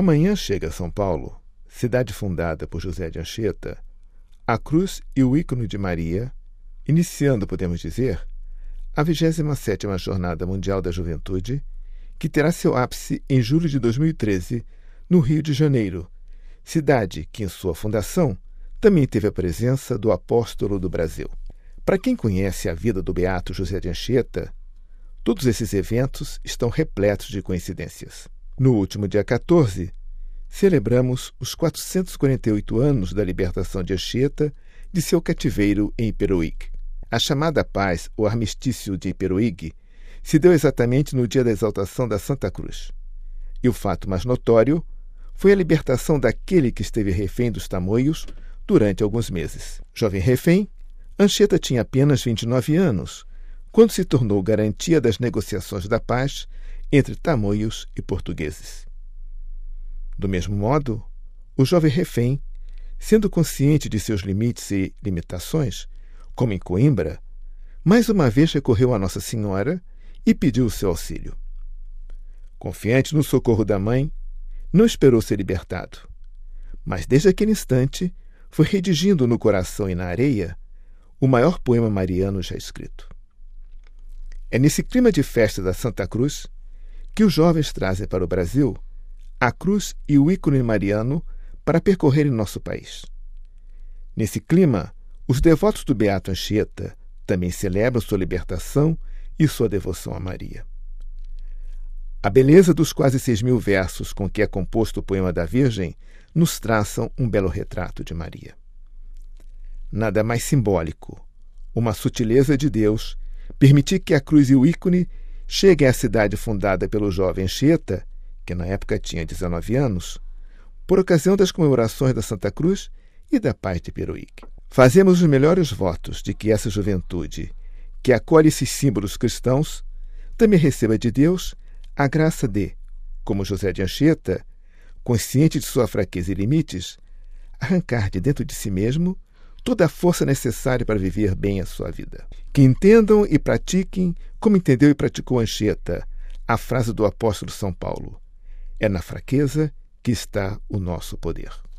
Amanhã chega a São Paulo, cidade fundada por José de Anchieta, a cruz e o ícone de Maria, iniciando, podemos dizer, a 27ª Jornada Mundial da Juventude, que terá seu ápice em julho de 2013, no Rio de Janeiro, cidade que, em sua fundação, também teve a presença do apóstolo do Brasil. Para quem conhece a vida do beato José de Anchieta, todos esses eventos estão repletos de coincidências. No último dia 14, celebramos os 448 anos da libertação de Anchieta de seu cativeiro em Iperuígue. A chamada paz, ou armistício de Iperuígue, se deu exatamente no dia da exaltação da Santa Cruz. E o fato mais notório foi a libertação daquele que esteve refém dos tamoios durante alguns meses. Jovem refém, Anchieta tinha apenas 29 anos, quando se tornou garantia das negociações da paz entre tamoios e portugueses. Do mesmo modo, o jovem refém, sendo consciente de seus limites e limitações, como em Coimbra, mais uma vez recorreu a Nossa Senhora e pediu o seu auxílio. Confiante no socorro da mãe, não esperou ser libertado, mas desde aquele instante foi redigindo no coração e na areia o maior poema mariano já escrito. É nesse clima de festa da Santa Cruz que os jovens trazem para o Brasil a cruz e o ícone mariano para percorrerem nosso país. Nesse clima, os devotos do beato Anchieta também celebram sua libertação e sua devoção a Maria. A beleza dos quase 6.000 versos com que é composto o poema da Virgem nos traçam um belo retrato de Maria. Nada mais simbólico, uma sutileza de Deus, permitir que a cruz e o ícone cheguem à cidade fundada pelo jovem Anchieta, que na época tinha 19 anos, por ocasião das comemorações da Santa Cruz e da Paz de Iperuígue. Fazemos os melhores votos de que essa juventude, que acolhe esses símbolos cristãos, também receba de Deus a graça de, como José de Anchieta, consciente de sua fraqueza e limites, arrancar de dentro de si mesmo toda a força necessária para viver bem a sua vida. Que entendam e pratiquem, como entendeu e praticou Anchieta, a frase do apóstolo São Paulo: é na fraqueza que está o nosso poder.